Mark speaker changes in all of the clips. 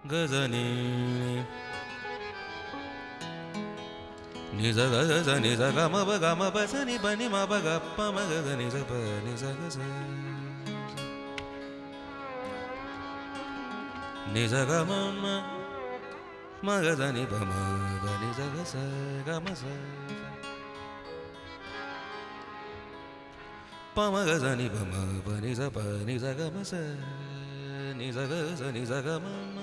Speaker 1: गजनी निज गज निज गम ब गम ब स नि ब नि म ब ग प म ग ग नि ज प नि ज ग स नि ज ग म म ग ज नि ब म ब नि ज ग स ग म स प म ग ज नि ब म ब नि ज प नि ज ग म स नि ज ग स नि ज ग म म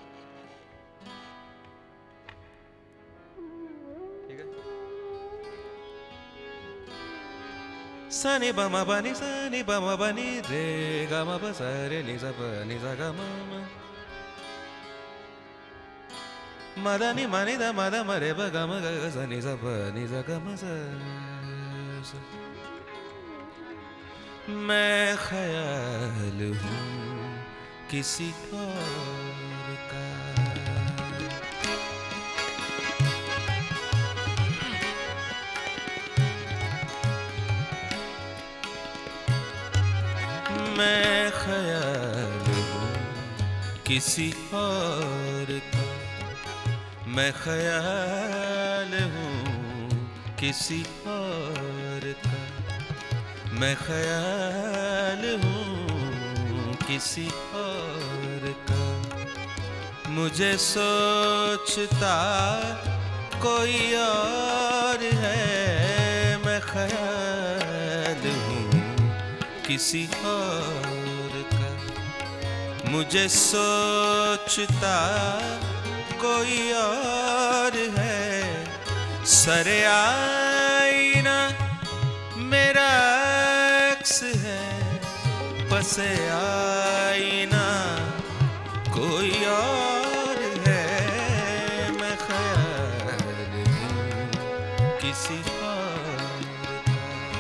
Speaker 1: स नि ब म ब नि स नि ब म ब नि रे ग म प स रे नि ज प नि ज ग म म म द नि म नि द म द म रे ब ग म ग स नि ज प नि ज ग म स मैं ख्याल हूँ किसी और का मैं ख्याल हूँ किसी और का मैं ख्याल हूँ किसी और का मैं ख्याल हूँ किसी और का मुझे सोचता कोई और है मैं ख्याल हूँ किसी और का मुझे सोचता कोई और है सरे आईना मेरा अक्स है पसे आईना कोई और है मैं ख्याल हूँ किसी और का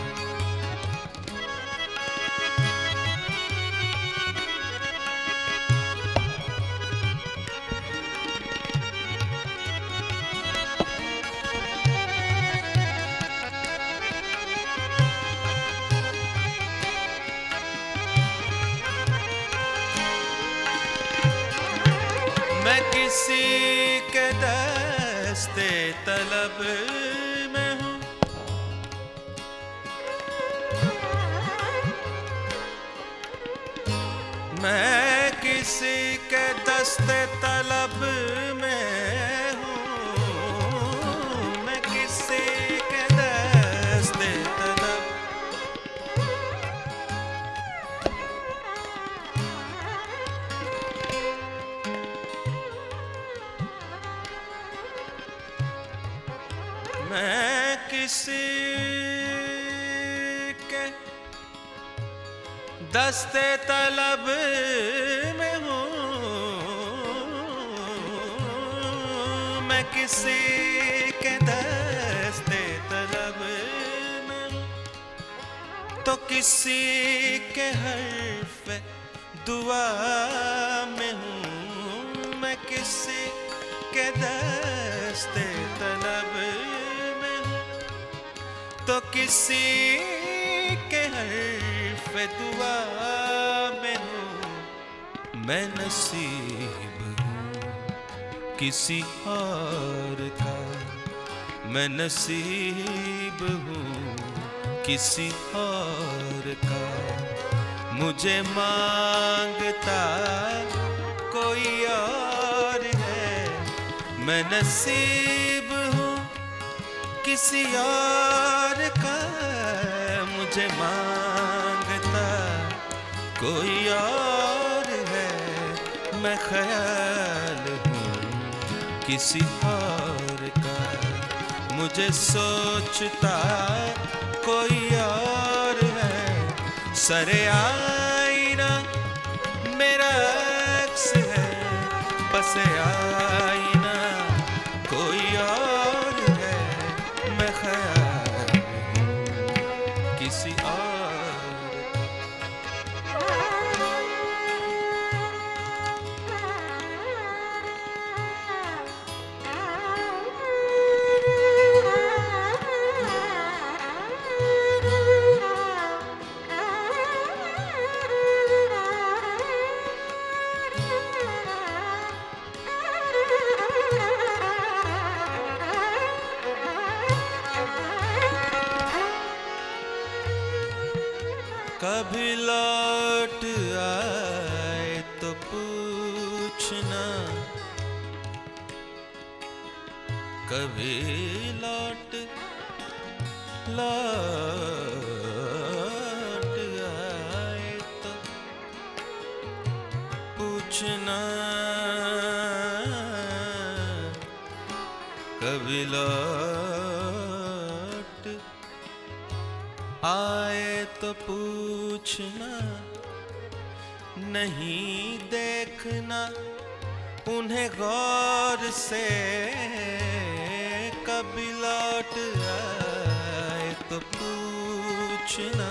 Speaker 1: मैं किसी के दस्ते तलब में हूँ मैं किसी के दस्ते तलब में हूँ मैं किसी के दस्ते तलब मैं किसी के दस्ते तलब में हूँ मैं किसी के दस्ते तलब में हूँ तो किसी के हर्फ दुआ में हूँ मैं किसी के दस्ते तलब में हूँ तो किसी के हर्फ दुआ में हूँ मैं नसीब हूँ किसी और का मैं नसीब हूँ किसी और का मुझे मांगता कोई और है मैं नसीब हूँ किसी और का मुझे मांगता कोई और है मैं ख्याल हूँ किसी और का मुझे सोचता कोई और है सरे आईना मेरा अक्स है पसे आईना कोई और है मैं ख्याल हूँ किसी और कभी लौट आए तो पूछना, कभी लौट आए तो पूछना, कभी लौट आए तो पूछना, नहीं देखना उन्हें गौर से, कभी लौट आए तो पूछना,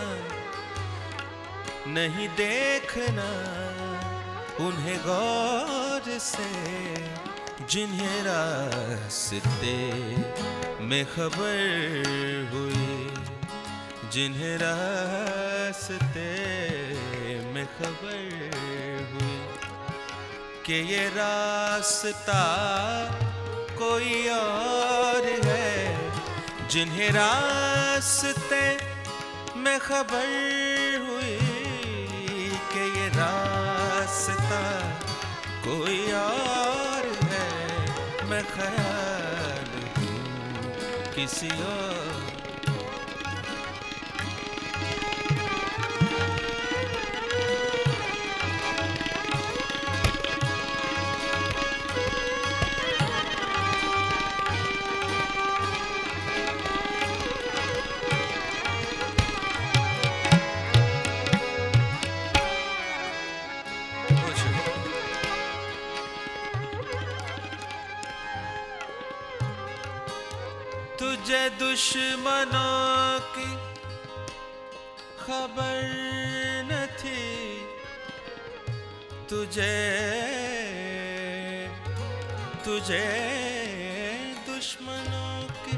Speaker 1: नहीं देखना उन्हें गौर से, जिन्हें रास्ते में खबर हुई, जिन्हें रास्ते में खबर हुई कि ये रास्ता कोई और है, जिन्हें रास्ते में खबर हुई कि ये रास्ता कोई और है, मैं ख्याल हूँ किसी और। तुझे दुश्मनों की खबर न थी, तुझे दुश्मनों की,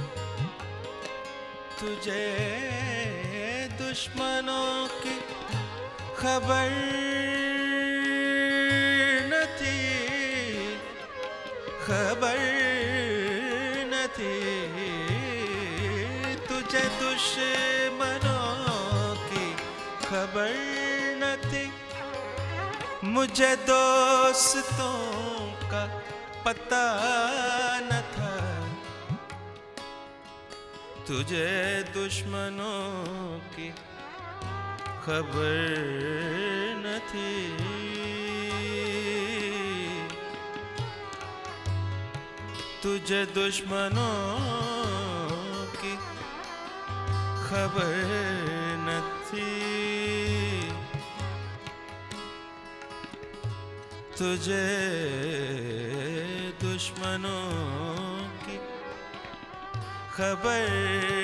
Speaker 1: तुझे दुश्मनों की खबर न थी, खबर न थी, तुझे दुश्मनों की खबर न थी, मुझे दोस्तों का पता न था, तुझे दुश्मनों की खबर न थी, तुझे दुश्मनों की खबर न थी, तुझे दुश्मनों की खबर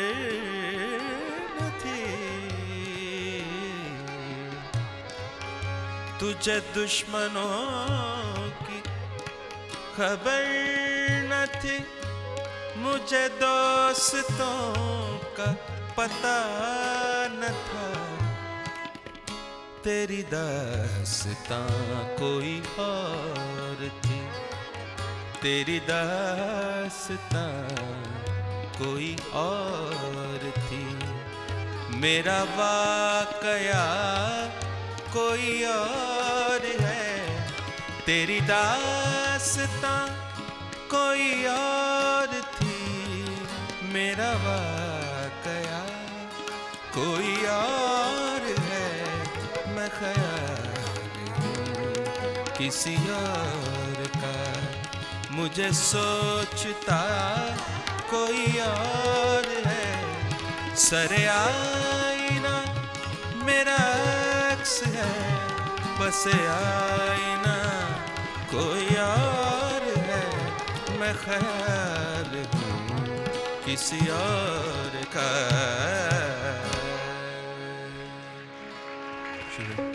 Speaker 1: न थी, तुझे दुश्मनों की खबर न थी, मुझे दोस्तों का पता न था, तेरी दास्तां कोई और थी, तेरी दास्तां कोई और थी, मेरा वाकया कोई और है, तेरी दास्तां कोई और थी, मेरा वाकया कोई और है, मैं ख्याल हूँ किसी और का, मुझे सोचता कोई और है, सरे आईना मेरा अक्स है, बस आईना कोई और है, मैं ख्याल हूँ किसी और का।